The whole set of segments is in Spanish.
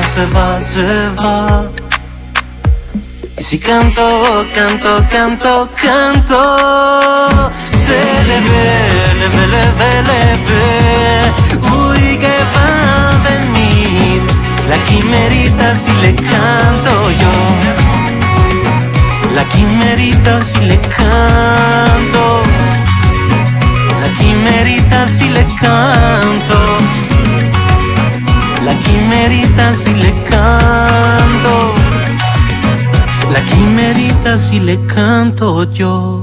se va, se va. Y si canto, canto, canto, canto, se le ve. Uy, que va a venir la quimerita si le canto yo. La quimerita si le canto. La quimerita si le canto. La quimerita si le canto. La quimerita si le canto yo.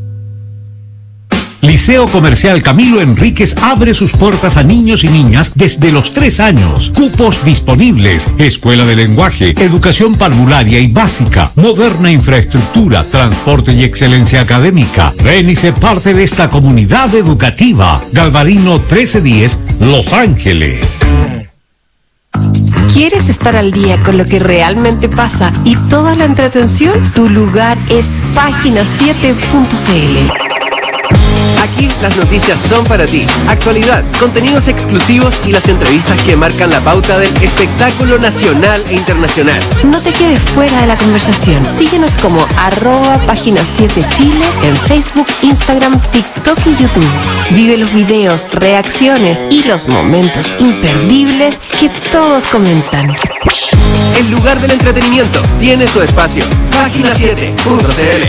Liceo Comercial Camilo Enríquez abre sus puertas a niños y niñas desde los 3 años. Cupos disponibles. Escuela de lenguaje, educación parvularia y básica, moderna infraestructura, transporte y excelencia académica. Ven y sé parte de esta comunidad educativa. Galvarino 1310, Los Ángeles. ¿Quieres estar al día con lo que realmente pasa y toda la entretención? Tu lugar es Página7.cl. Aquí las noticias son para ti. Actualidad, contenidos exclusivos y las entrevistas que marcan la pauta del espectáculo nacional e internacional. No te quedes fuera de la conversación. Síguenos como @Página7Chile en Facebook, Instagram, TikTok y YouTube. Vive los videos, reacciones y los momentos imperdibles que todos comentan. El lugar del entretenimiento tiene su espacio. Página7.cl.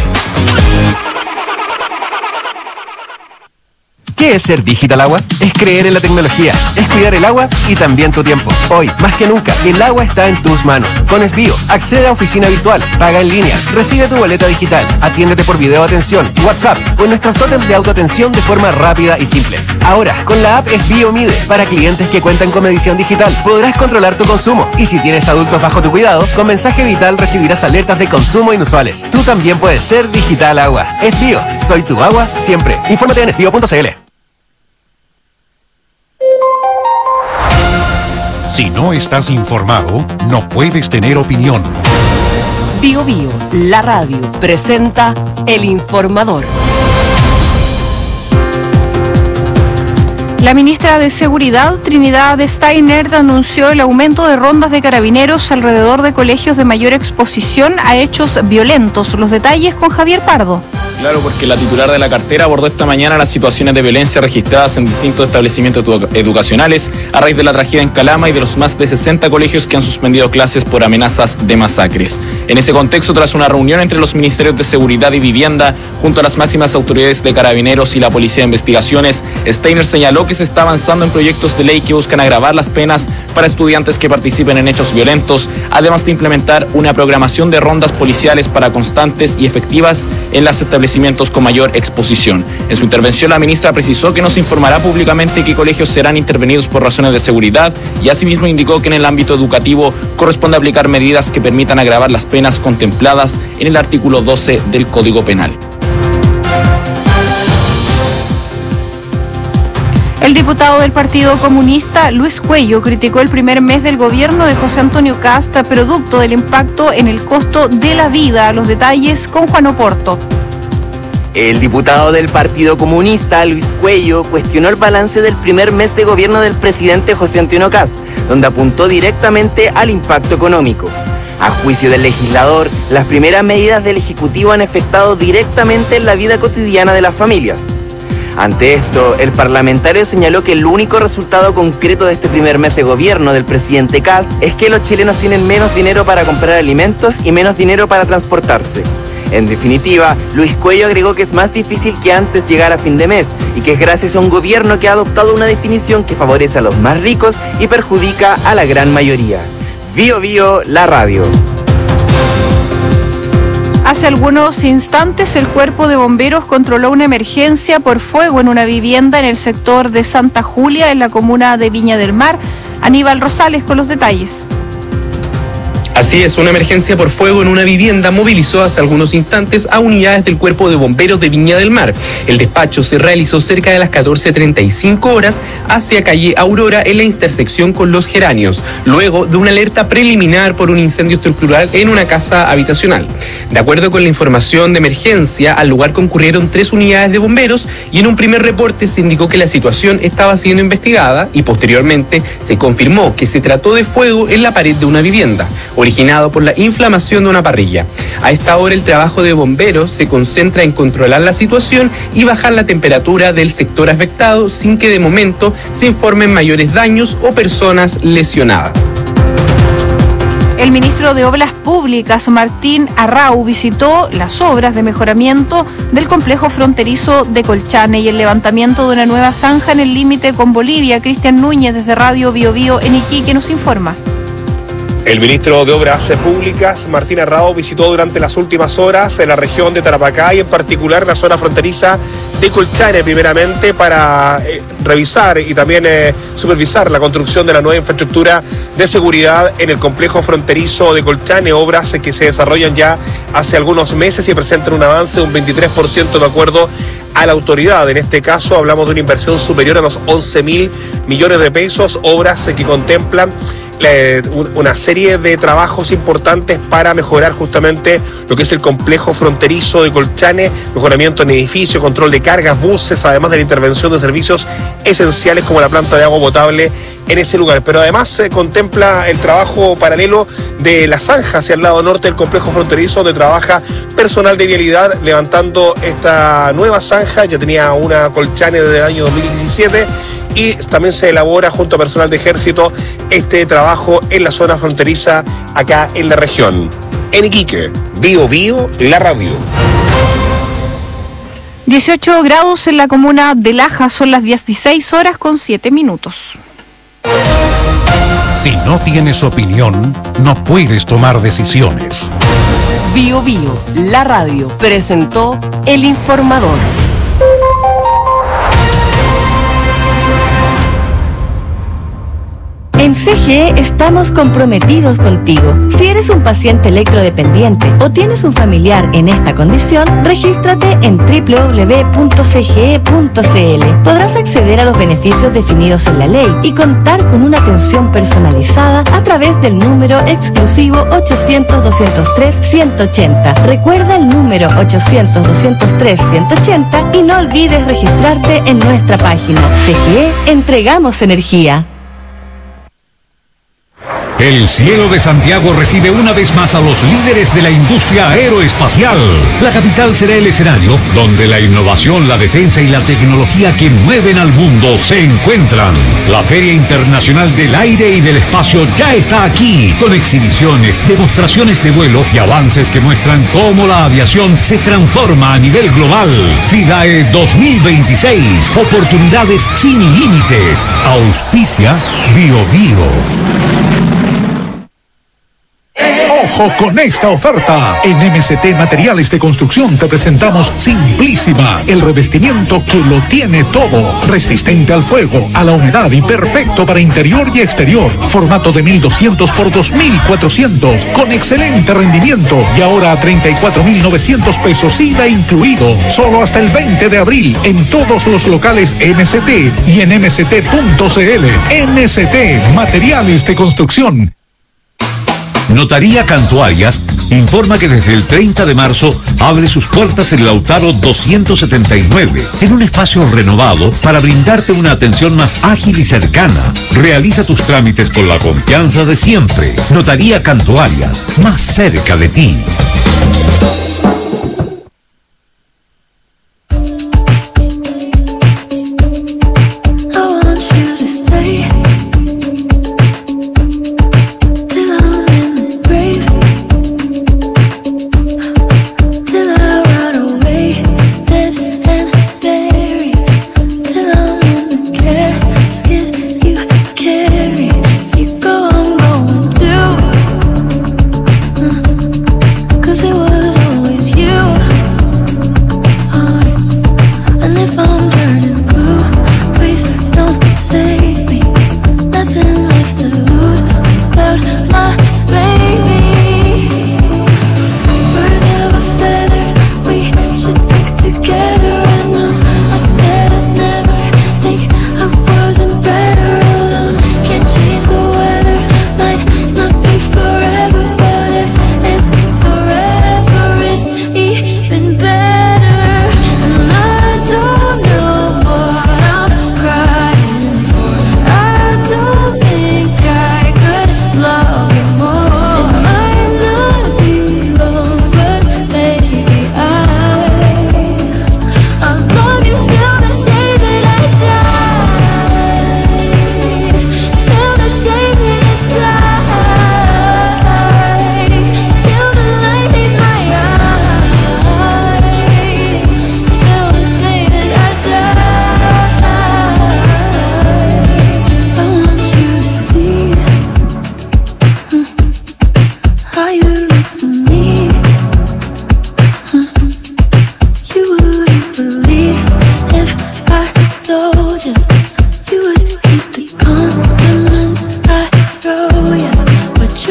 ¿Qué es ser Digital Agua? Es creer en la tecnología, es cuidar el agua y también tu tiempo. Hoy, más que nunca, el agua está en tus manos. Con Esbio, accede a oficina virtual, paga en línea, recibe tu boleta digital, atiéndete por video atención, WhatsApp o en nuestros tótems de autoatención de forma rápida y simple. Ahora, con la app Esbio Mide, para clientes que cuentan con medición digital, podrás controlar tu consumo. Y si tienes adultos bajo tu cuidado, con mensaje vital recibirás alertas de consumo inusuales. Tú también puedes ser Digital Agua. Esbio, soy tu agua siempre. Infórmate en esbio.cl. Si no estás informado, no puedes tener opinión. Bio Bio, la radio, presenta El Informador. La ministra de Seguridad, Trinidad Steiner, anunció el aumento de rondas de carabineros alrededor de colegios de mayor exposición a hechos violentos. Los detalles con Javier Pardo. Claro, porque la titular de la cartera abordó esta mañana las situaciones de violencia registradas en distintos establecimientos educacionales a raíz de la tragedia en Calama y de los más de 60 colegios que han suspendido clases por amenazas de masacres. En ese contexto, tras una reunión entre los ministerios de Seguridad y Vivienda, junto a las máximas autoridades de Carabineros y la Policía de Investigaciones, Steiner señaló que se está avanzando en proyectos de ley que buscan agravar las penas para estudiantes que participen en hechos violentos, además de implementar una programación de rondas policiales para constantes y efectivas en las establecimientos con mayor exposición. En su intervención, la ministra precisó que no se informará públicamente qué colegios serán intervenidos por razones de seguridad y asimismo indicó que en el ámbito educativo corresponde aplicar medidas que permitan agravar las penas contempladas en el artículo 12 del Código Penal. El diputado del Partido Comunista, Luis Cuello, criticó el primer mes del gobierno de José Antonio Kast, producto del impacto en el costo de la vida. Los detalles con Juan Oporto. El diputado del Partido Comunista, Luis Cuello, cuestionó el balance del primer mes de gobierno del presidente José Antonio Kast, donde apuntó directamente al impacto económico. A juicio del legislador, las primeras medidas del Ejecutivo han afectado directamente en la vida cotidiana de las familias. Ante esto, el parlamentario señaló que el único resultado concreto de este primer mes de gobierno del presidente Kast es que los chilenos tienen menos dinero para comprar alimentos y menos dinero para transportarse. En definitiva, Luis Cuello agregó que es más difícil que antes llegar a fin de mes y que es gracias a un gobierno que ha adoptado una definición que favorece a los más ricos y perjudica a la gran mayoría. Bio Bio, la radio. Hace algunos instantes, el Cuerpo de Bomberos controló una emergencia por fuego en una vivienda en el sector de Santa Julia, en la comuna de Viña del Mar. Aníbal Rosales con los detalles. Así es, una emergencia por fuego en una vivienda movilizó hace algunos instantes a unidades del Cuerpo de Bomberos de Viña del Mar. El despacho se realizó cerca de las 14:35 horas hacia calle Aurora en la intersección con Los Geranios, luego de una alerta preliminar por un incendio estructural en una casa habitacional. De acuerdo con la información de emergencia, al lugar concurrieron 3 unidades de bomberos y en un primer reporte se indicó que la situación estaba siendo investigada y posteriormente se confirmó que se trató de fuego en la pared de una vivienda, originado por la inflamación de una parrilla. A esta hora el trabajo de bomberos se concentra en controlar la situación y bajar la temperatura del sector afectado sin que de momento se informen mayores daños o personas lesionadas. El ministro de Obras Públicas, Martín Arrau, visitó las obras de mejoramiento del complejo fronterizo de Colchane y el levantamiento de una nueva zanja en el límite con Bolivia. Cristian Núñez, desde Radio Bio Bio en Iquique, nos informa. El ministro de Obras Públicas, Martín Arrau, visitó durante las últimas horas en la región de Tarapacá y en particular la zona fronteriza de Colchane, primeramente para revisar y también supervisar la construcción de la nueva infraestructura de seguridad en el complejo fronterizo de Colchane, obras que se desarrollan ya hace algunos meses y presentan un avance de un 23% de acuerdo a la autoridad. En este caso hablamos de una inversión superior a los 11.000 millones de pesos, obras que contemplan una serie de trabajos importantes para mejorar justamente lo que es el complejo fronterizo de Colchane, mejoramiento en edificios, control de cargas, buses, además de la intervención de servicios esenciales como la planta de agua potable en ese lugar. Pero además se contempla el trabajo paralelo de la zanja hacia el lado norte del complejo fronterizo, donde trabaja personal de vialidad levantando esta nueva zanja. Ya tenía una Colchane desde el año 2017 y también se elabora junto a personal de ejército este trabajo en la zona fronteriza acá en la región. En Iquique, Bio Bio, la radio. 18 grados en la comuna de Laja, son las 16:07. Si no tienes opinión, no puedes tomar decisiones. Bio Bio, la radio, presentó El Informador. En CGE estamos comprometidos contigo. Si eres un paciente electrodependiente o tienes un familiar en esta condición, regístrate en www.cge.cl. Podrás acceder a los beneficios definidos en la ley y contar con una atención personalizada a través del número exclusivo 800-203-180. Recuerda el número 800-203-180 y no olvides registrarte en nuestra página. CGE, entregamos energía. El cielo de Santiago recibe una vez más a los líderes de la industria aeroespacial. La capital será el escenario donde la innovación, la defensa y la tecnología que mueven al mundo se encuentran. La Feria Internacional del Aire y del Espacio ya está aquí, con exhibiciones, demostraciones de vuelo y avances que muestran cómo la aviación se transforma a nivel global. FIDAE 2026, oportunidades sin límites. Auspicia Bio Bio. ¡Ojo con esta oferta! En MST Materiales de Construcción te presentamos Simplísima, el revestimiento que lo tiene todo. Resistente al fuego, a la humedad y perfecto para interior y exterior. Formato de 1200 por 2400, con excelente rendimiento. Y ahora a 34.900 pesos IVA incluido. Solo hasta el 20 de abril en todos los locales MST y en mst.cl. MST Materiales de Construcción. Notaría Cantuarias informa que desde el 30 de marzo abre sus puertas en Lautaro 279, en un espacio renovado para brindarte una atención más ágil y cercana. Realiza tus trámites con la confianza de siempre. Notaría Cantuarias, más cerca de ti. It was always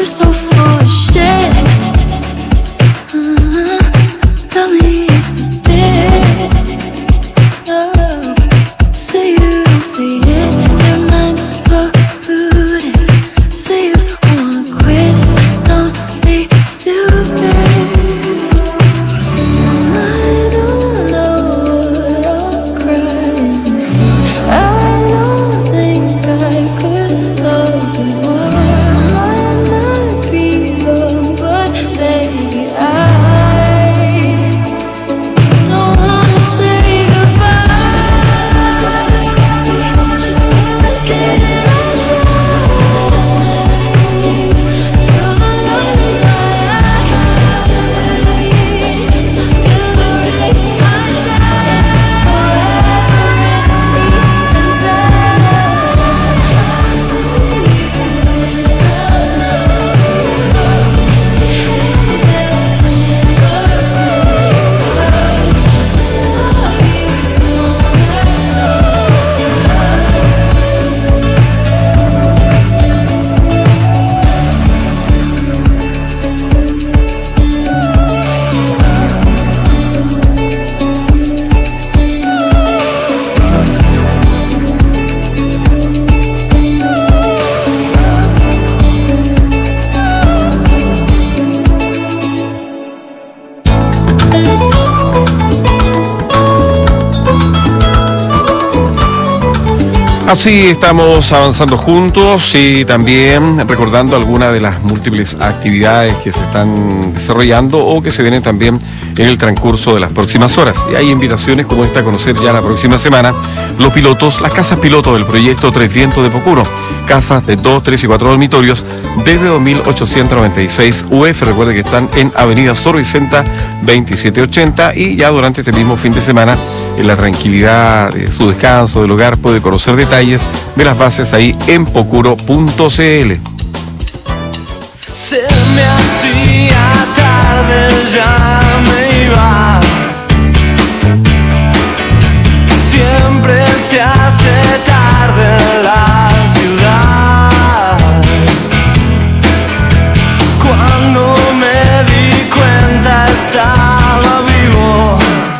you're so full of shit. Tell me it's a bit. Oh, say you don't see it. Your mind's polluted. Say you wanna quit. Don't be stupid. And I don't know what I'm crying for. I don't think I could love you more. Might not be wrong, but baby, I don't wanna say goodbye. Just to get it all till the love is Así estamos avanzando juntos y también recordando algunas de las múltiples actividades que se están desarrollando o que se vienen también en el transcurso de las próximas horas. Y hay invitaciones como esta a conocer ya la próxima semana los pilotos, las casas pilotos del proyecto Tres Vientos de Pocuro. Casas de 2, 3 y 4 dormitorios desde 2.896 UF. Recuerde que están en Avenida Sor Vicenta 2780 y ya durante este mismo fin de semana, en la tranquilidad de su descanso, del hogar, puede conocer detalles de las bases ahí en pocuro.cl. Se me hacía tarde, ya me iba. Siempre se hace tarde en la ciudad. Cuando me di cuenta estaba vivo.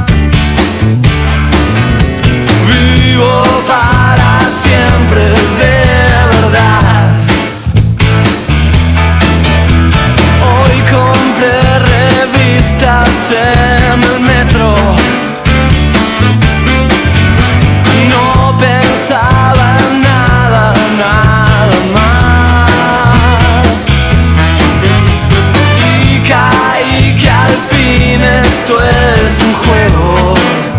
Vivo para siempre, de verdad. Hoy compré revistas en el metro. No pensaba en nada, nada más. Y caí que al fin esto es un juego.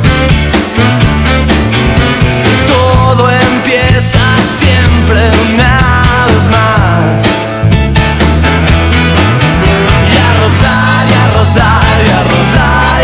Todo empieza siempre una vez más. Y a rodar, y a rodar, y a rodar.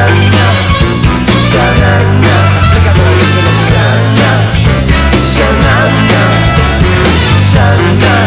Shana, Shanana, Shana, Shanana, Shana.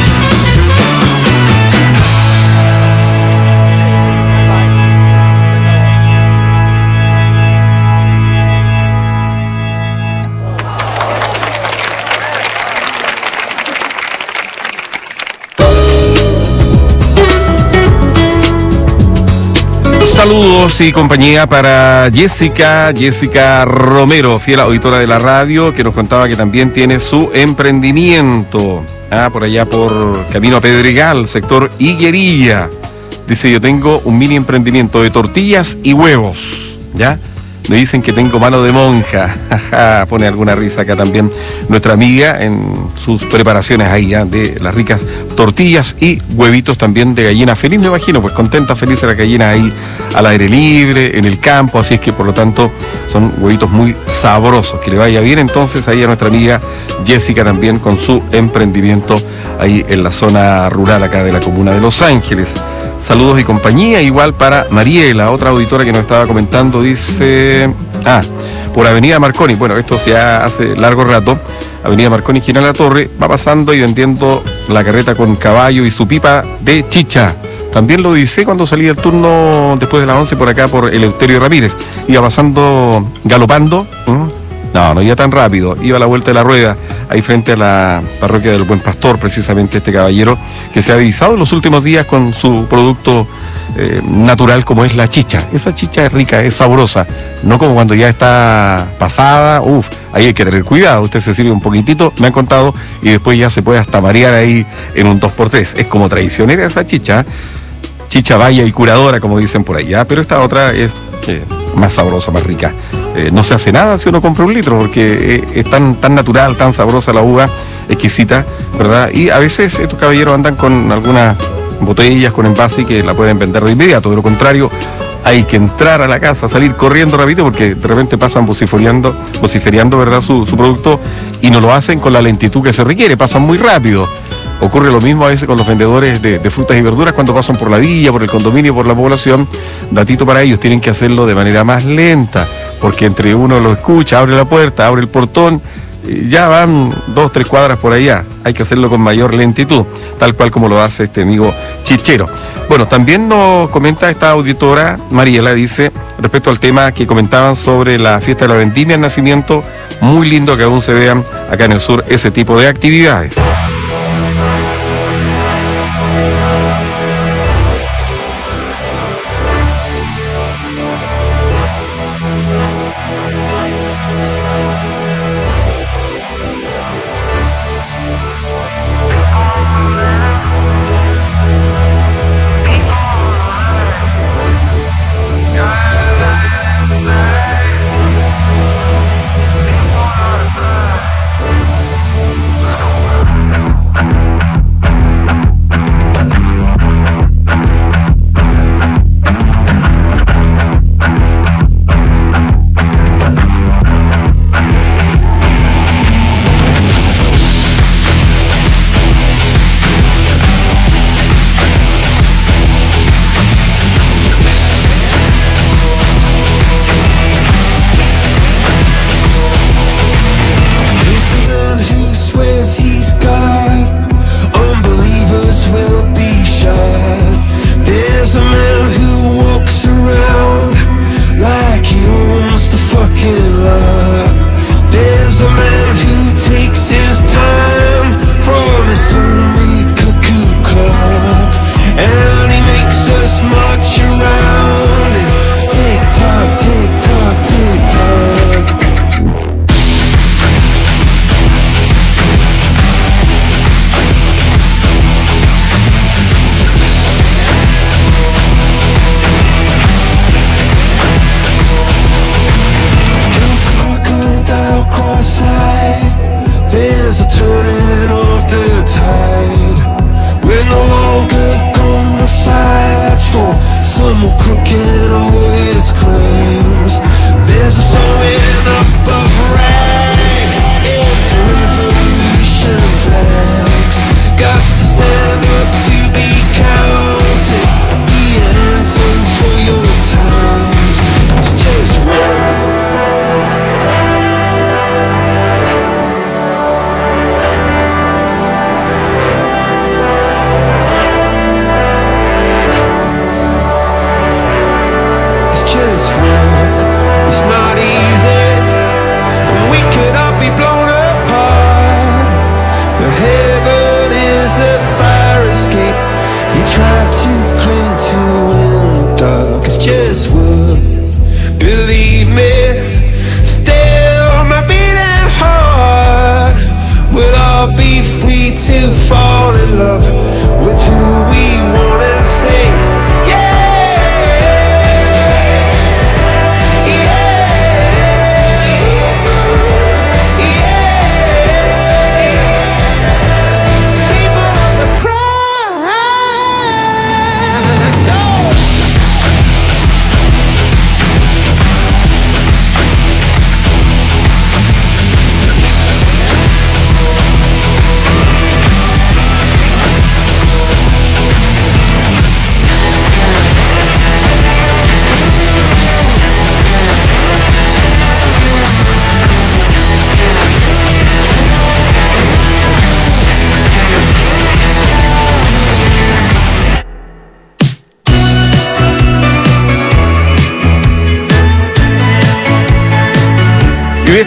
Saludos y compañía para Jessica Romero, fiel auditora de la radio, que nos contaba que también tiene su emprendimiento, por allá por Camino a Pedregal, sector Higuerilla. Dice, yo tengo un mini emprendimiento de tortillas y huevos, ¿ya? Me dicen que tengo mano de monja. Pone alguna risa acá también nuestra amiga en sus preparaciones ahí, ¿ya? De las ricas tortillas y huevitos también de gallina feliz, me imagino, pues contenta, feliz la gallina ahí al aire libre, en el campo, así es que por lo tanto son huevitos muy sabrosos. Que le vaya bien entonces ahí a nuestra amiga Jessica también con su emprendimiento ahí en la zona rural acá de la comuna de Los Ángeles. Saludos y compañía, igual para Mariela, otra auditora que nos estaba comentando, dice, por Avenida Marconi, bueno, esto ya hace largo rato, Avenida Marconi, General La Torre, va pasando y vendiendo la carreta con caballo y su pipa de chicha. También lo dice cuando salí del turno después de las 11 por acá por Eleuterio Ramírez, iba pasando, galopando, no iba tan rápido, iba a la vuelta de la rueda, ahí frente a la parroquia del Buen Pastor, precisamente este caballero que se ha divisado en los últimos días con su producto natural como es la chicha. Esa chicha es rica, es sabrosa, no como cuando ya está pasada, ahí hay que tener cuidado, usted se sirve un poquitito, me han contado, y después ya se puede hasta marear ahí en un 2x3, es como traicionera esa chicha, chicha vaya y curadora como dicen por allá, pero esta otra es más sabrosa, más rica. No se hace nada si uno compra un litro, porque es tan natural, tan sabrosa la uva, exquisita, ¿verdad? Y a veces estos caballeros andan con algunas botellas, con envase que la pueden vender de inmediato. De lo contrario, hay que entrar a la casa, salir corriendo rápido, porque de repente pasan vociferiando, ¿verdad? Su producto, y no lo hacen con la lentitud que se requiere, pasan muy rápido. Ocurre lo mismo a veces con los vendedores de frutas y verduras cuando pasan por la villa, por el condominio, por la población. Datito para ellos, tienen que hacerlo de manera más lenta, porque entre uno lo escucha, abre la puerta, abre el portón, ya van 2-3 cuadras por allá. Hay que hacerlo con mayor lentitud, tal cual como lo hace este amigo chichero. Bueno, también nos comenta esta auditora, Mariela, dice, respecto al tema que comentaban sobre la fiesta de la vendimia, el nacimiento, muy lindo que aún se vean acá en el sur ese tipo de actividades.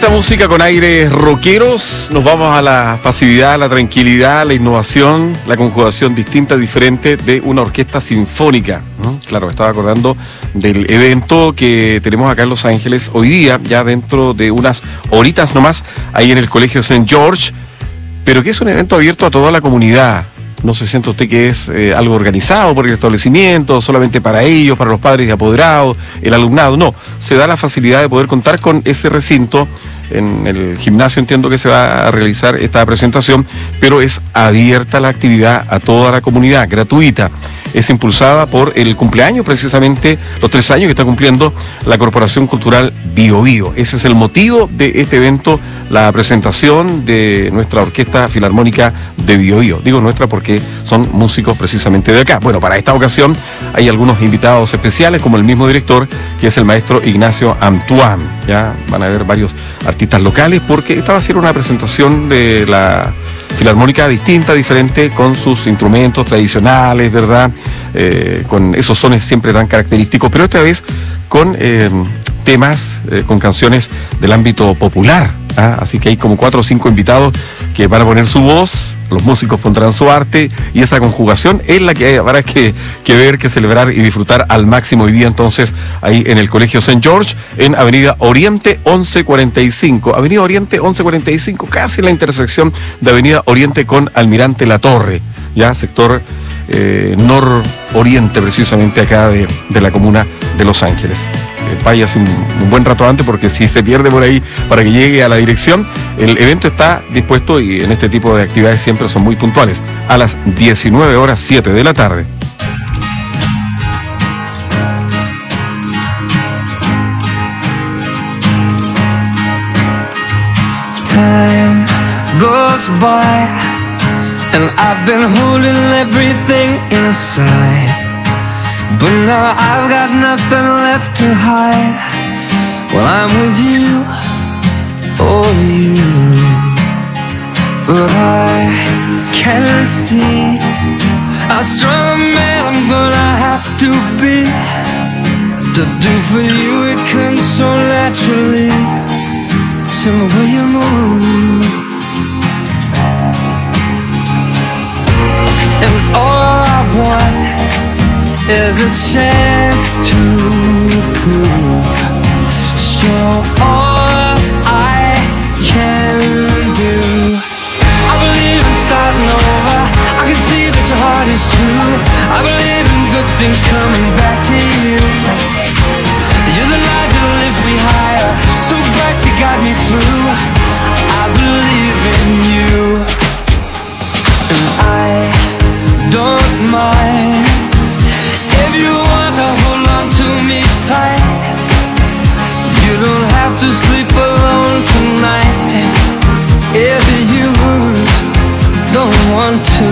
esta música con aires rockeros nos vamos a la pasividad, la tranquilidad, la innovación, la conjugación distinta, diferente de una orquesta sinfónica. Claro, estaba acordando del evento que tenemos acá en Los Ángeles hoy día, ya dentro de unas horitas nomás, ahí en el Colegio St. George, pero que es un evento abierto a toda la comunidad. No se siente usted que es algo organizado por el establecimiento, solamente para ellos, para los padres y apoderados, el alumnado. No, se da la facilidad de poder contar con ese recinto. En el gimnasio entiendo que se va a realizar esta presentación, pero es abierta la actividad a toda la comunidad, gratuita. Es impulsada por el cumpleaños, precisamente los 3 años que está cumpliendo la Corporación Cultural Bio Bio. Ese es el motivo de este evento, la presentación de nuestra Orquesta Filarmónica de Bio Bio. Digo nuestra porque son músicos precisamente de acá. Bueno, para esta ocasión hay algunos invitados especiales, como el mismo director, que es el maestro Ignacio Antoine. Ya van a ver varios artistas locales, porque esta va a ser una presentación de la filarmónica distinta, diferente, con sus instrumentos tradicionales, ¿verdad? Con esos sones siempre tan característicos, pero esta vez con temas, con canciones del ámbito popular. Así que hay como 4 o 5 invitados que van a poner su voz, los músicos pondrán su arte, y esa conjugación es la que habrá que ver, que celebrar y disfrutar al máximo hoy día, entonces, ahí en el Colegio St. George, en Avenida Oriente 1145. Avenida Oriente 1145, casi en la intersección de Avenida Oriente con Almirante La Torre, ya sector nororiente, precisamente acá de la comuna de Los Ángeles. Váyase un buen rato antes, porque si se pierde por ahí para que llegue a la dirección. El evento está dispuesto, y en este tipo de actividades siempre son muy puntuales, a las 19:07 de la tarde. Time goes by and I've been holding everything inside, but now I've got nothing left to hide. When I'm with you, oh you, but I can't see how strong a man I'm gonna have to be to do for you. It comes so naturally, it's in the way you move, and all I want is a chance to prove, show all I can do. I believe in starting over, I can see that your heart is true. I believe in good things coming back to you. You're the light that lifts me higher, so bright you got me through. I believe in you, and I don't mind if you want to hold on to me tight. You don't have to sleep alone tonight if you don't want to.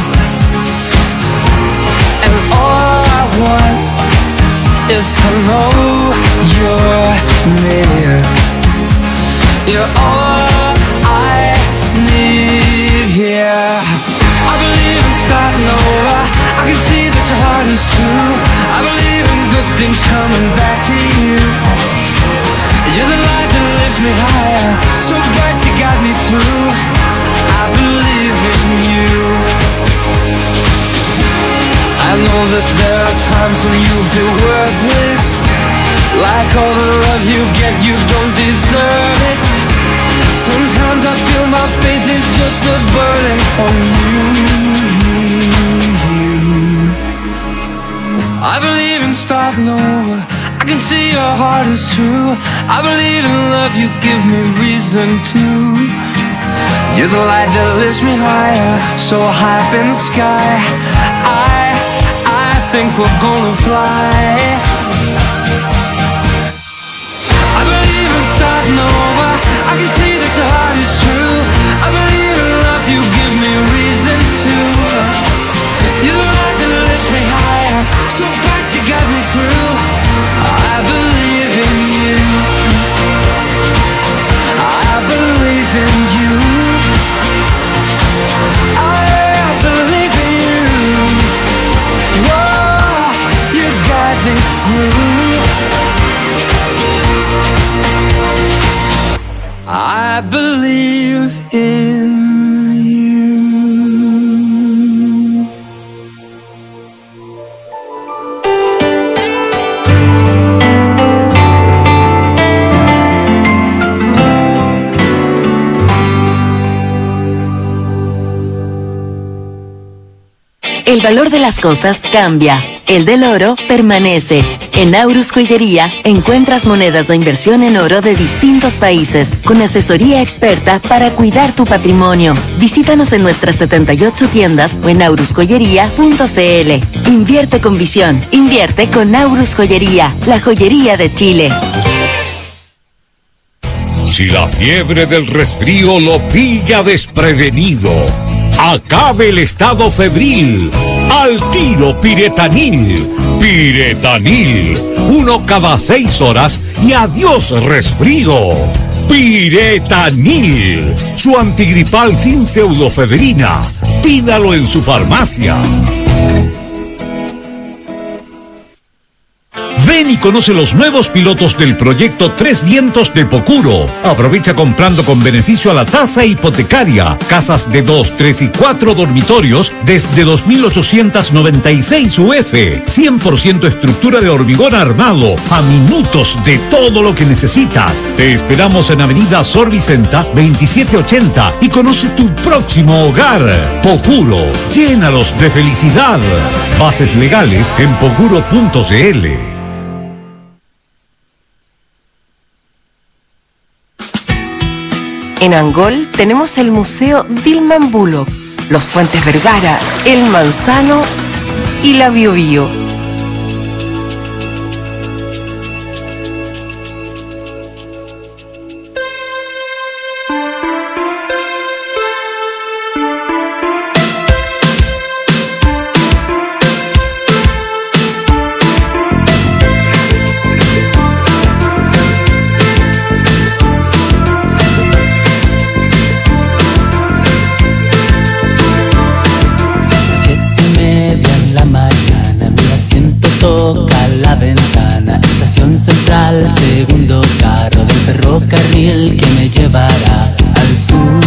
And all I want is to know you're near. You're all I need here. I believe in starting over, I can see that your heart is true. I believe in good things coming back to you. You're the light that lifts me higher, so bright you got me through. I believe in you. I know that there are times when you feel worthless, like all the love you get you don't deserve it. Sometimes I feel my faith is just a burden on you. I believe in starting over, I can see your heart is true. I believe in love, you give me reason to. You're the light that lifts me higher, so high up in the sky. I think we're gonna fly. I believe in starting over, I can see that your heart is true. I believe in love, you give me reason to. You're the light that lifts me higher, so bright you got me through. I believe in you. I believe in you. I believe in you. Whoa, you got me through. I believe in you. El valor de las cosas cambia. El del oro permanece. En Aurus Joyería encuentras monedas de inversión en oro de distintos países, con asesoría experta para cuidar tu patrimonio. Visítanos en nuestras 78 tiendas o en aurusjoyería.cl. Invierte con visión. Invierte con Aurus Joyería, la joyería de Chile. Si la fiebre del resfrío lo pilla desprevenido, acabe el estado febril. Al tiro Piretanil. Piretanil. 1 cada 6 horas y adiós resfrío. Piretanil. Su antigripal sin pseudofedrina. Pídalo en su farmacia. Ven y conoce los nuevos pilotos del proyecto Tres Vientos de Pocuro. Aprovecha comprando con beneficio a la tasa hipotecaria. Casas de 2, 3 y 4 dormitorios desde 2.896 UF. 100% estructura de hormigón armado. A minutos de todo lo que necesitas. Te esperamos en Avenida Sor Vicenta 2780 y conoce tu próximo hogar. Pocuro. Llénalos de felicidad. Bases legales en pocuro.cl. En Angol tenemos el Museo Dilman Bullock, los Puentes Vergara, el Manzano y la Biobío. Segundo carro del ferrocarril que me llevará al sur.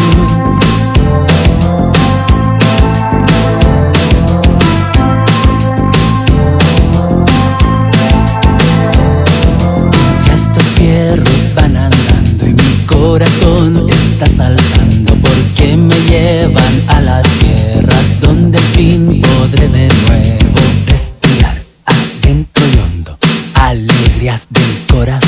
Ya estos fierros van andando y mi corazón está saltando porque me llevan a las tierras donde al fin podré de nuevo respirar adentro y hondo. Alegrías del corazón.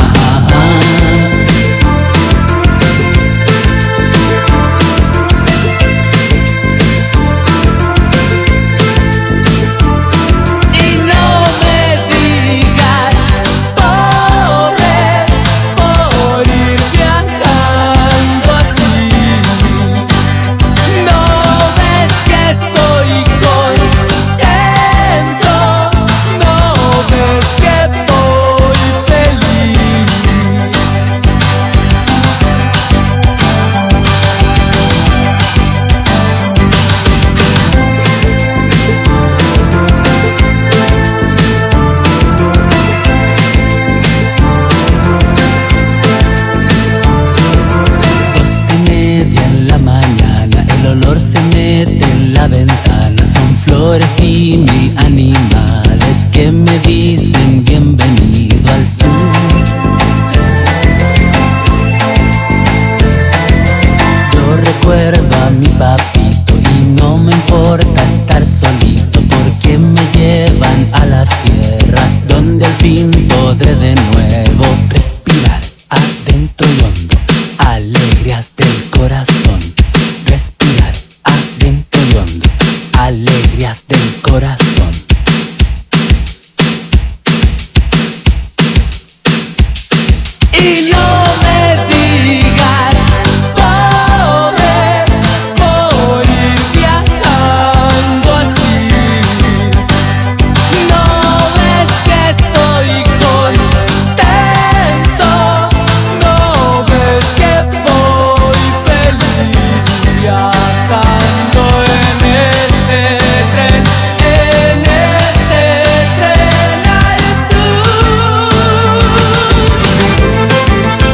Y mil animales que me dicen bienvenido al sur. Yo recuerdo a mi papito y no me importa estar solito porque me llevan a las tierras donde al fin podré de nuevo respirar adentro y hondo. Alegrías del corazón. Respirar adentro y hondo. Alegrías del corazón. Y no me digas pobre por ir viajando así. No ves que estoy contento. No ves que voy feliz viajando en este tren. En este tren al sur.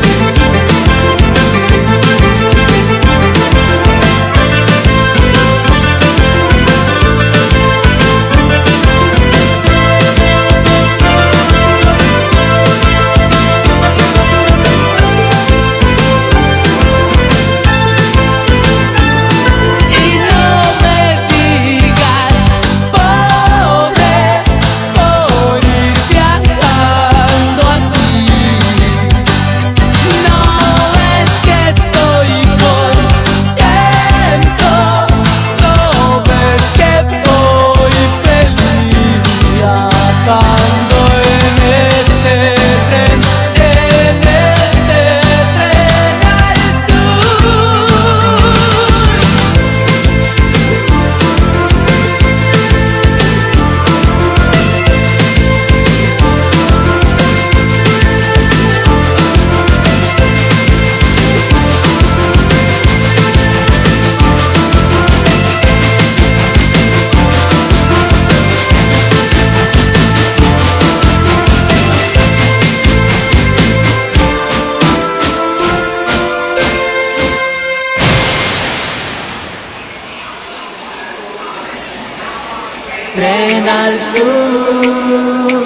Tren al sur.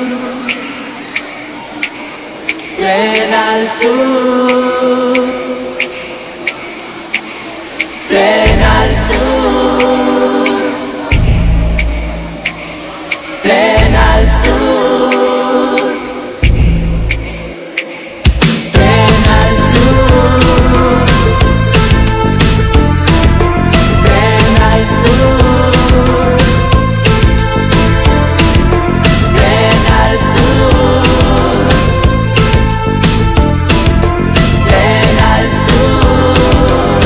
Tren al sur. Tren al sur. Tren al sur. Tren al sur. Tren al sur. Tren al sur. Tren al sur.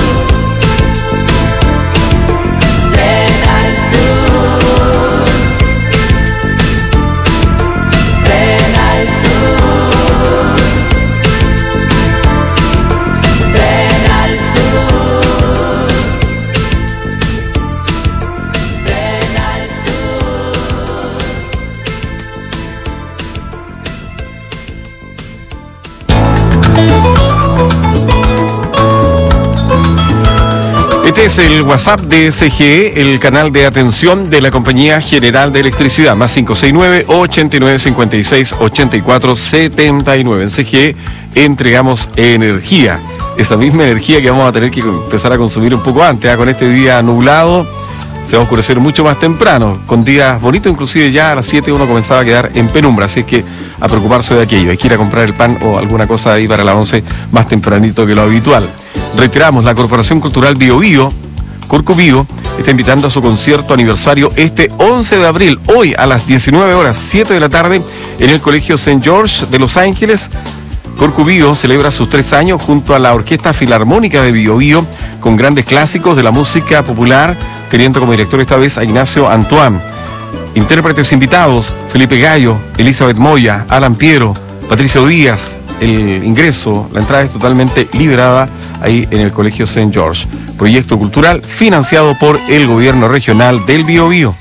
Tren al sur. Tren al sur. Tren al sur. Tren al Este es el WhatsApp de SGE, el canal de atención de la Compañía General de Electricidad, más 569-8956-8479. En CGE entregamos energía, esa misma energía que vamos a tener que empezar a consumir un poco antes, con este día nublado. Se va a oscurecer mucho más temprano, con días bonitos, inclusive ya a las 7 uno comenzaba a quedar en penumbra, así es que a preocuparse de aquello. Hay que ir a comprar el pan o alguna cosa ahí para las 11 más tempranito que lo habitual. Reiteramos, la Corporación Cultural Bio Bio, Corcubio, está invitando a su concierto aniversario este 11 de abril, hoy a las 19 horas, 7 de la tarde, en el Colegio St. George de Los Ángeles. Corcubio celebra sus 3 años junto a la Orquesta Filarmónica de Bio Bio, con grandes clásicos de la música popular, teniendo como director esta vez a Ignacio Antoine. Intérpretes invitados: Felipe Gallo, Elizabeth Moya, Alan Piero, Patricio Díaz. El ingreso, la entrada es totalmente liberada ahí en el Colegio St. George. Proyecto cultural financiado por el gobierno regional del Biobío.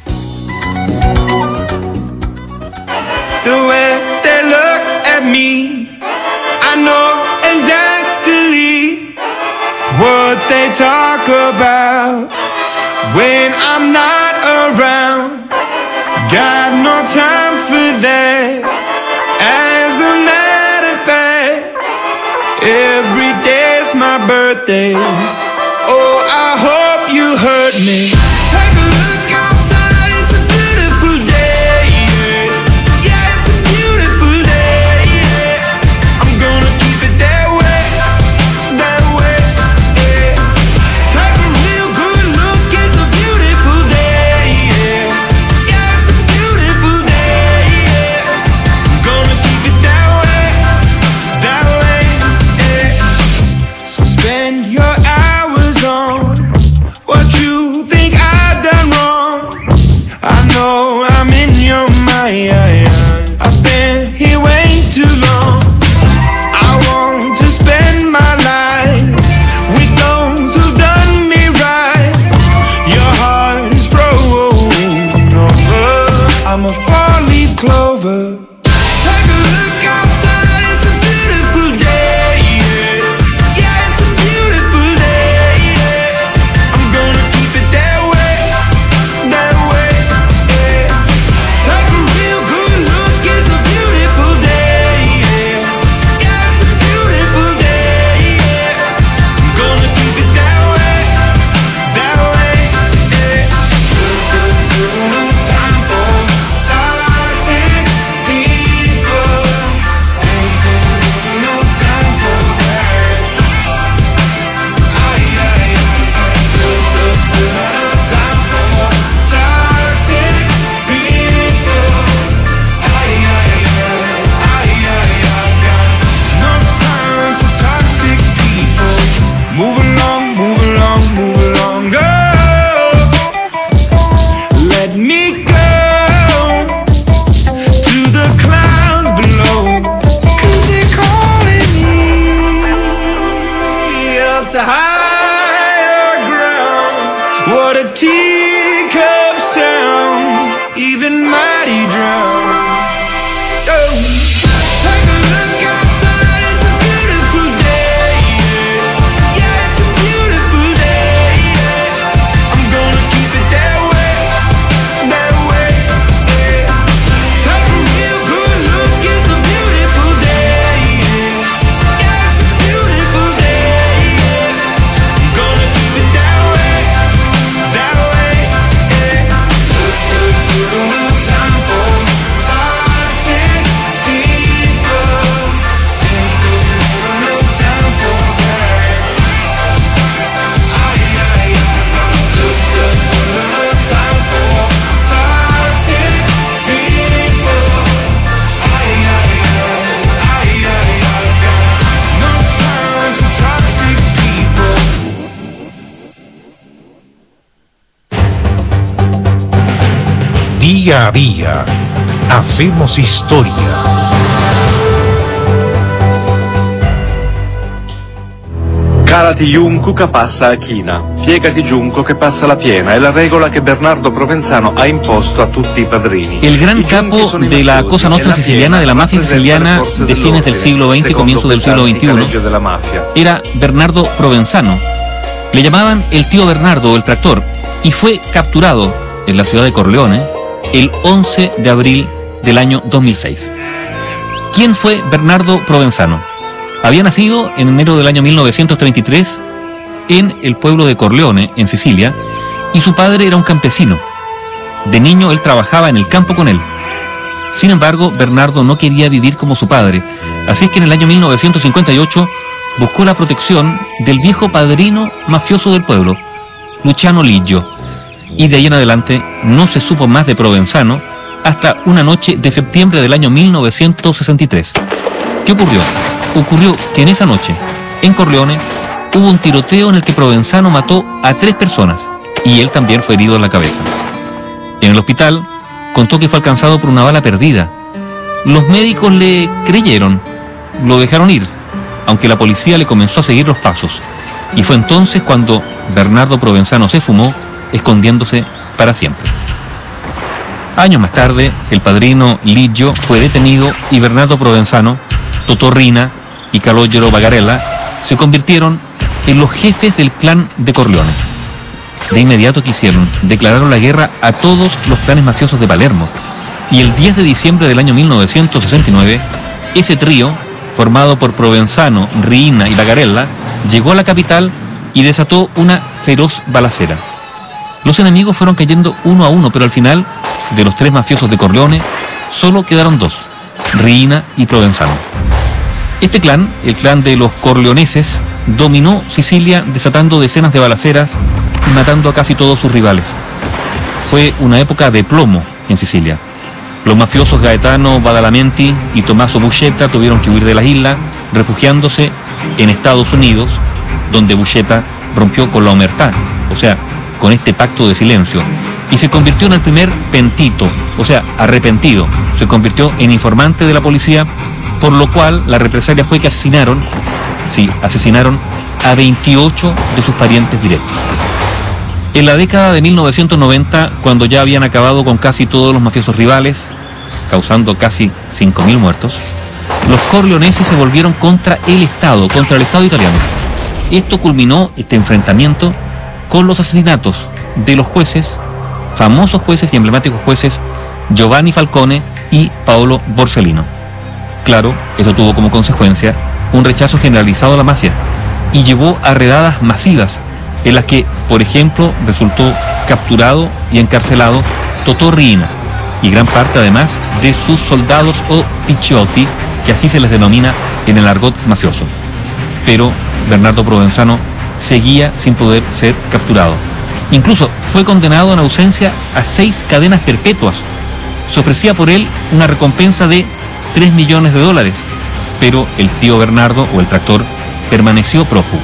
The way they look at me, I know exactly what they talk about when I'm not around. Got no time for that. As a matter of fact, every day's my birthday. Oh, I hope you heard me. Take a look outside, it's a beautiful day. Yeah, it's a beautiful day. Yeah. I'm gonna keep it that way, yeah. Take a real good look, it's a beautiful day. Yeah, it's a beautiful day. Yeah. I'm gonna keep it that way, yeah. So spend your hours on what you think I've done wrong. I know I'm in your mind. I've been here way too long. I want to spend my life with those who've done me right. Your heart is frozen over. I'm a four-leaf clover. Take a look outside, it's a beautiful day. Yeah, it's a beautiful day. I'm gonna keep it that way, yeah. Take a real good look, it's a beautiful day. Yeah, it's a beautiful day. I'm gonna keep it that way, yeah. Time for toxic people. No time for that. Time for toxic people. No time for toxic people. Move along, move along, move along, girl. Let me go to the clouds below, 'cause they're calling me up to higher ground. What a teacup sound, even mighty drown. Oh. Take a look outside, it's a beautiful day. Yeah, it's a beautiful day. I'm gonna keep it that way, yeah. Día a día, hacemos historia. Calati Junco che passa a china, piegati Junco che passa la piena, è la regola che Bernardo Provenzano ha imposto a tutti i padrini. El gran capo de la Cosa Nostra siciliana, de la mafia siciliana de fines del siglo XX, comienzo del siglo XXI, era Bernardo Provenzano. Le llamaban el tío Bernardo o el tractor, y fue capturado en la ciudad de Corleone el 11 de abril del año 2006. ¿Quién fue Bernardo Provenzano? Había nacido en enero del año 1933 en el pueblo de Corleone, en Sicilia, y su padre era un campesino. De niño él trabajaba en el campo con él. Sin embargo, Bernardo no quería vivir como su padre, así es que en el año 1958 buscó la protección del viejo padrino mafioso del pueblo, Luciano Liggio, y de ahí en adelante no se supo más de Provenzano hasta una noche de septiembre del año 1963. ¿Qué ocurrió? Ocurrió que en esa noche, en Corleone, hubo un tiroteo en el que Provenzano mató a 3 personas y él también fue herido en la cabeza. En el hospital contó que fue alcanzado por una bala perdida. Los médicos le creyeron, lo dejaron ir, aunque la policía le comenzó a seguir los pasos. Y fue entonces cuando Bernardo Provenzano se fumó, escondiéndose para siempre. Años más tarde, el padrino Liggio fue detenido y Bernardo Provenzano, Totò Riina y Calogero Bagarella se convirtieron en los jefes del clan de Corleone. De inmediato, ¿qué hicieron? Declararon la guerra a todos los clanes mafiosos de Palermo. Y el 10 de diciembre del año 1969, ese trío, formado por Provenzano, Riina y Bagarella, llegó a la capital y desató una feroz balacera. Los enemigos fueron cayendo uno a uno, pero al final, de los 3 mafiosos de Corleone, solo quedaron 2, Riina y Provenzano. Este clan, el clan de los corleoneses, dominó Sicilia desatando decenas de balaceras y matando a casi todos sus rivales. Fue una época de plomo en Sicilia. Los mafiosos Gaetano Badalamenti y Tommaso Buscetta tuvieron que huir de las islas, refugiándose en Estados Unidos, donde Buscetta rompió con la omertà, o sea, con este pacto de silencio, y se convirtió en el primer pentito, o sea, arrepentido. Se convirtió en informante de la policía, por lo cual la represalia fue que asesinaron a 28 de sus parientes directos. En la década de 1990, cuando ya habían acabado con casi todos los mafiosos rivales, causando casi 5.000 muertos, los corleoneses se volvieron contra el Estado italiano. Esto culminó, este enfrentamiento, con los asesinatos de los jueces, famosos jueces y emblemáticos jueces Giovanni Falcone y Paolo Borsellino. Claro, esto tuvo como consecuencia un rechazo generalizado a la mafia y llevó a redadas masivas en las que, por ejemplo, resultó capturado y encarcelado Totò Riina y gran parte además de sus soldados o picciotti, que así se les denomina en el argot mafioso. Pero Bernardo Provenzano seguía sin poder ser capturado. Incluso fue condenado en ausencia a 6 cadenas perpetuas. Se ofrecía por él una recompensa de $3 millones, pero el tío Bernardo, o el tractor, permaneció prófugo.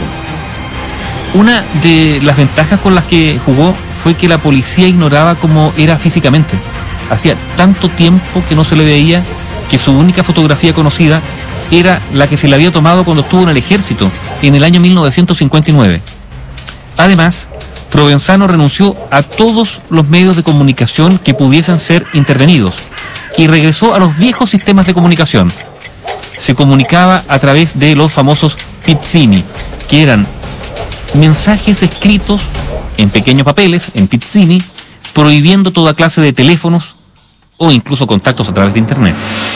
Una de las ventajas con las que jugó fue que la policía ignoraba cómo era físicamente. Hacía tanto tiempo que no se le veía que su única fotografía conocida era la que se le había tomado cuando estuvo en el ejército, en el año 1959. Además, Provenzano renunció a todos los medios de comunicación que pudiesen ser intervenidos y regresó a los viejos sistemas de comunicación. Se comunicaba a través de los famosos pizzini, que eran mensajes escritos en pequeños papeles, en pizzini, prohibiendo toda clase de teléfonos o incluso contactos a través de internet.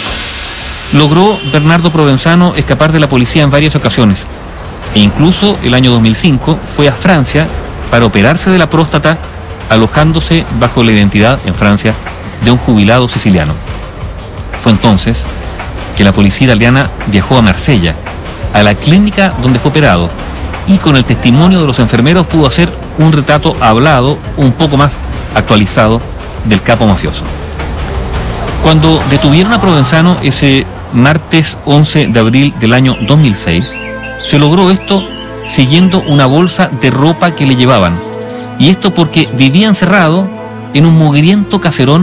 Logró Bernardo Provenzano escapar de la policía en varias ocasiones e incluso el año 2005 fue a Francia para operarse de la próstata, alojándose bajo la identidad en Francia de un jubilado siciliano. Fue entonces que la policía italiana viajó a Marsella, a la clínica donde fue operado, y con el testimonio de los enfermeros pudo hacer un retrato hablado un poco más actualizado del capo mafioso. Cuando detuvieron a Provenzano ese martes 11 de abril del año 2006, se logró esto siguiendo una bolsa de ropa que le llevaban, y esto porque vivía encerrado en un mugriento caserón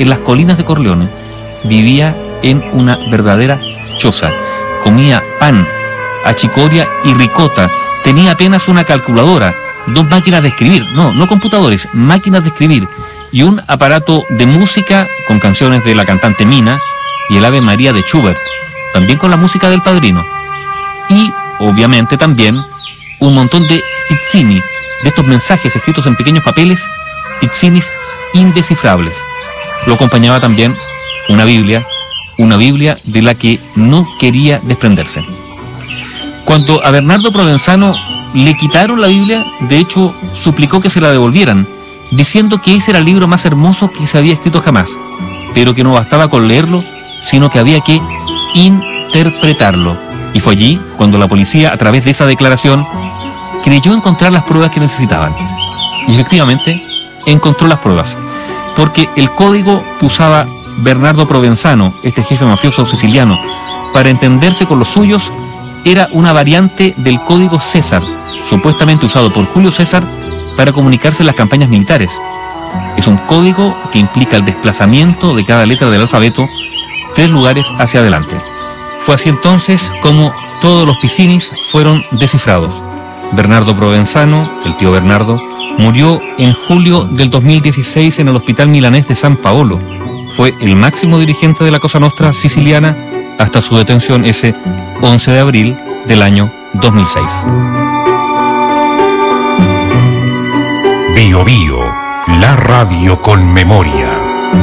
en las colinas de Corleone, vivía en una verdadera choza. Comía pan, achicoria y ricota. Tenía apenas una calculadora, 2 máquinas de escribir, no computadores, máquinas de escribir, y un aparato de música con canciones de la cantante Mina y el Ave María de Schubert, también con la música del Padrino. Y, obviamente, también un montón de pizzini, de estos mensajes escritos en pequeños papeles, pizzinis indescifrables. Lo acompañaba también una Biblia de la que no quería desprenderse. Cuando a Bernardo Provenzano le quitaron la Biblia, de hecho, suplicó que se la devolvieran, diciendo que ese era el libro más hermoso que se había escrito jamás, pero que no bastaba con leerlo, sino que había que interpretarlo. Y fue allí cuando la policía, a través de esa declaración, creyó encontrar las pruebas que necesitaban. Y efectivamente encontró las pruebas, porque el código que usaba Bernardo Provenzano, este jefe mafioso siciliano, para entenderse con los suyos, era una variante del código César, supuestamente usado por Julio César para comunicarse en las campañas militares. Es un código que implica el desplazamiento de cada letra del alfabeto 3 lugares hacia adelante. Fue así entonces como todos los pizzinis fueron descifrados. Bernardo Provenzano, el tío Bernardo, murió en julio del 2016 en el Hospital Milanés de San Paolo. Fue el máximo dirigente de la Cosa Nostra siciliana hasta su detención ese 11 de abril del año 2006. Bio Bio, la radio con memoria.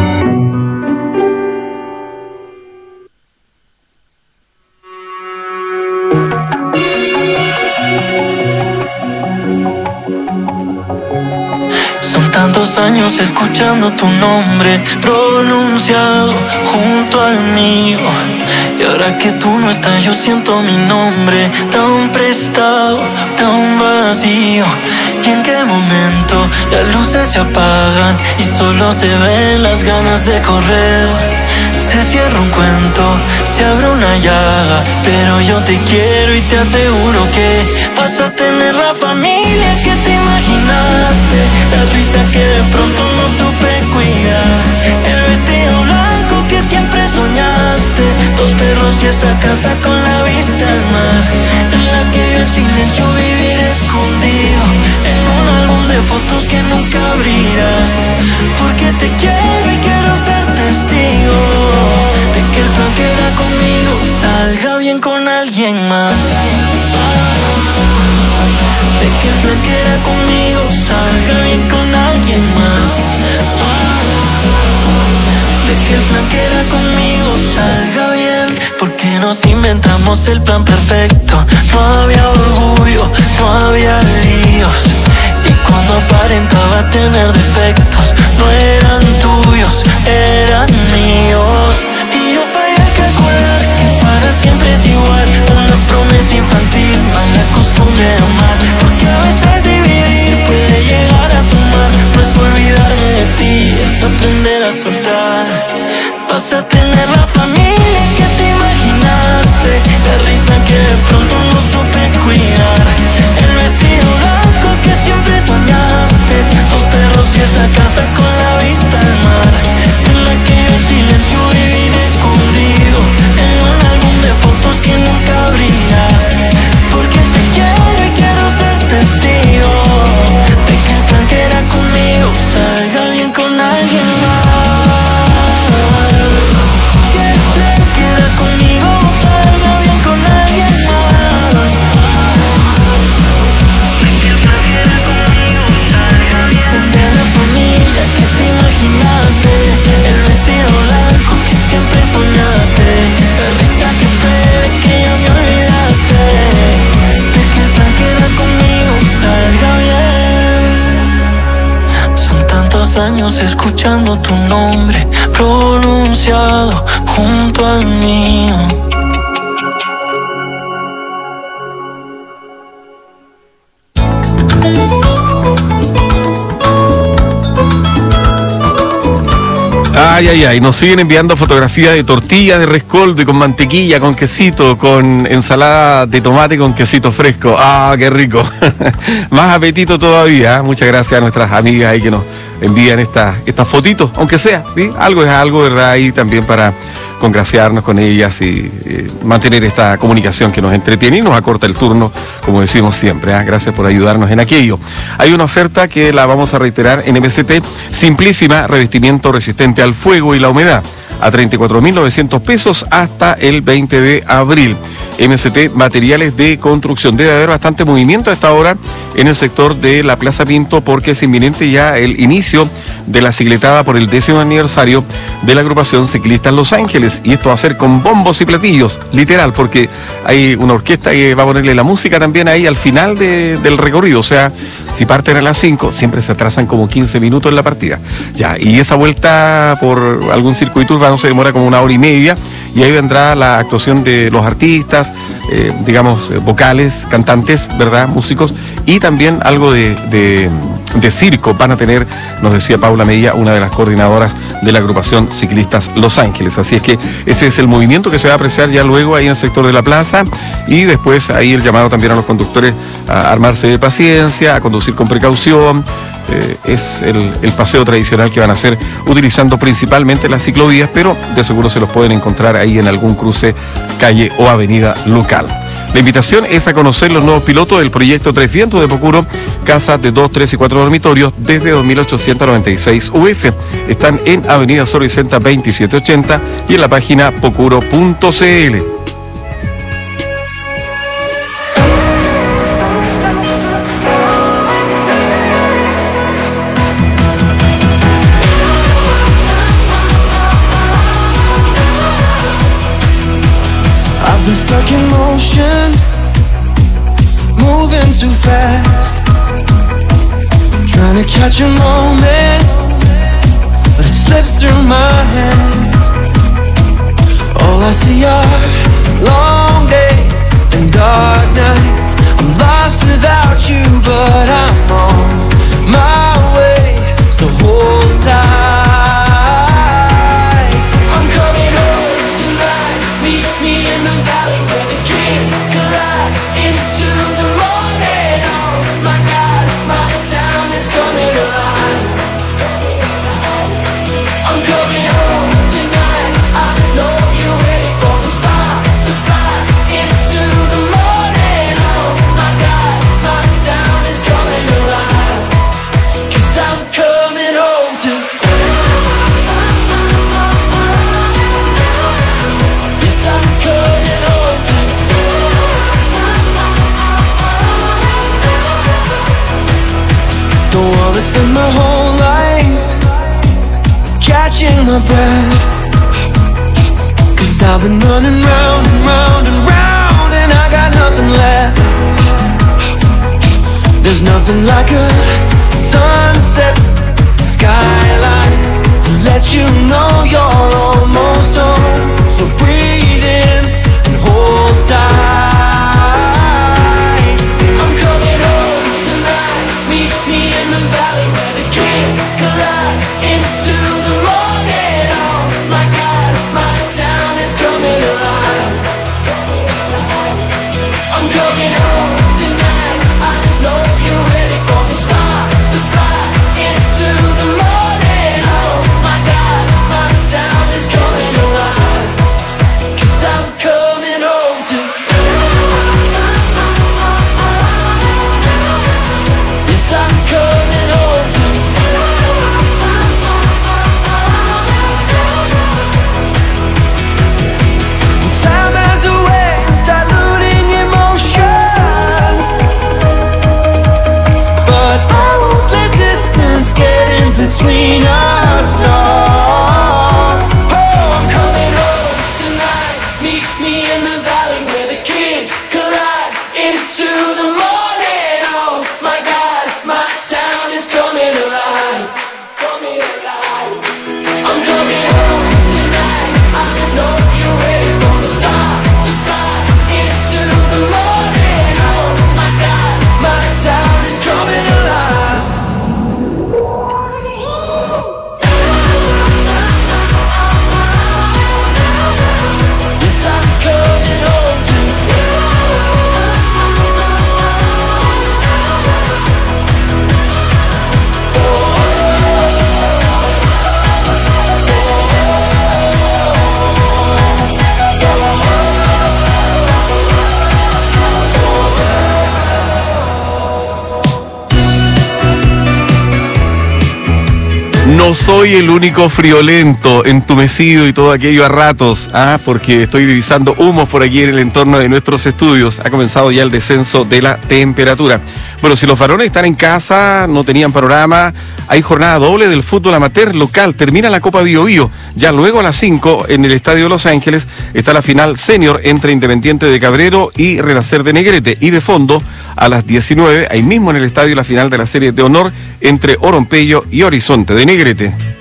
Tantos años escuchando tu nombre pronunciado junto al mío, y ahora que tú no estás yo siento mi nombre tan prestado, tan vacío. ¿Y en qué momento las luces se apagan y solo se ven las ganas de correr? Se cierra un cuento, se abre una llaga, pero yo te quiero y te aseguro que vas a tener la familia que te imaginaste, la risa que de pronto no supe cuidar, el vestido blanco que siempre soñaste, 2 perros y esa casa con la vista al mar, en la que yo en silencio vivir escondido, en un álbum de fotos que nunca abrirás, porque te quiero y quiero ser testigo de que el plan que era conmigo salga bien con alguien más, de que el plan que era conmigo salga bien con alguien más, de que el plan que era conmigo salga bien, porque nos inventamos el plan perfecto, no había orgullo, no había líos, y cuando aparentaba tener defectos, no eran tuyos, eran míos. Y yo fallé al calcular que para siempre es igual, una promesa infantil, mala costumbre de amar, porque a veces dividir puede llegar a sumar, no es olvidarme de ti, es aprender a soltar. Vas a tener la familia que te imaginaste, la risa que de pronto no supe cuidar, el vestido blanco que siempre soñaste, 2 perros y esa casa con la vista al mar, en la que yo en silencio vivir escondido, en un álbum de fotos que nunca abrirás, porque te quiero y quiero ser testigo de que el plan que era conmigo salga bien con alguien más. El vestido blanco que siempre soñaste, la risa que puede que ya me olvidaste, de que el plan que era conmigo salga bien. Son tantos años escuchando tu nombre pronunciado junto al mío. Ay, nos siguen enviando fotografías de tortillas de rescoldo y con mantequilla, con quesito, con ensalada de tomate con quesito fresco. ¡Ah, qué rico! Más apetito todavía. Muchas gracias a nuestras amigas ahí que nos envían estas fotitos, aunque sea, ¿sí? Algo es algo, ¿verdad? Y también para congraciarnos con ellas y mantener esta comunicación que nos entretiene y nos acorta el turno, como decimos siempre. Gracias por ayudarnos en aquello. Hay una oferta que la vamos a reiterar en MST, simplísima, revestimiento resistente al fuego y la humedad, a 34.900 pesos hasta el 20 de abril. MST Materiales de Construcción. Debe haber bastante movimiento a esta hora en el sector de la Plaza Pinto porque es inminente ya el inicio de la cicletada por el 10º aniversario de la agrupación Ciclistas Los Ángeles, y esto va a ser con bombos y platillos, literal, porque hay una orquesta que va a ponerle la música también ahí al final del recorrido. O sea, si parten a las 5, siempre se atrasan como 15 minutos en la partida. Ya, y esa vuelta por algún circuito urbano se demora como 1 hora y media, y ahí vendrá la actuación de los artistas, vocales, cantantes, ¿verdad? Músicos, y también algo de circo van a tener, nos decía Paula Medilla, una de las coordinadoras de la agrupación Ciclistas Los Ángeles. Así es que ese es el movimiento que se va a apreciar ya luego ahí en el sector de la plaza, y después ahí el llamado también a los conductores a armarse de paciencia, a conducir con precaución. Es el paseo tradicional que van a hacer utilizando principalmente las ciclovías, pero de seguro se los pueden encontrar ahí en algún cruce, calle o avenida local. La invitación es a conocer los nuevos pilotos del proyecto Tres Vientos de Pocuro, casas de 2, 3 y 4 dormitorios desde 2.896 UF. Están en Avenida Sor Vicenta 2780 y en la página pocuro.cl. Been stuck in motion, moving too fast, trying to catch a moment, but it slips through my hands. All I see are long days and dark nights. I'm lost without you, but I'm on my way, so hold tight. I'm coming home tonight, meet me in the valley where the kids collide into the morning. Oh my God, my town is coming alive. I'm coming home tonight, I know you're ready for the stars to fly into the morning. Oh my God, my town is coming alive, 'cause I'm coming home to. Yes, I'm coming home to. Don't wanna spend my whole life catching my breath, 'cause I've been running round and round and round, and I got nothing left. There's nothing like a sunset skyline to let you know you're almost home. So breathe in and hold tight. I'm coming home tonight, meet me in the valley where the kids collide into the morning. Oh my God, my town is coming alive. I'm coming home tonight, I know you're ready for the stars to fly into the morning. Oh my God, my town is coming alive, 'cause I'm coming home to. Yes, I'm coming home to. Time has a way of diluting emotions, but I won't let distance get in between us, no. Oh, I'm coming home tonight, meet me in the valley where the kids collide into the morning. Oh my God, my town is coming alive, coming alive. I'm coming home tonight, I know you're ready for the stars to fly into the morning. Oh my God, my town is coming alive. no soy el único friolento, entumecido y todo aquello a ratos, porque estoy divisando humos por aquí en el entorno de nuestros estudios. Ha comenzado ya el descenso de la temperatura. Bueno, si los varones están en casa, no tenían panorama, hay jornada doble del fútbol amateur local. Termina la Copa Bio Bio. Ya luego a las 5 en el Estadio de Los Ángeles está la final senior entre Independiente de Cabrero y Renacer de Negrete. Y de fondo a las 19, ahí mismo en el estadio, la final de la serie de honor entre Orompello y Horizonte de Negrete.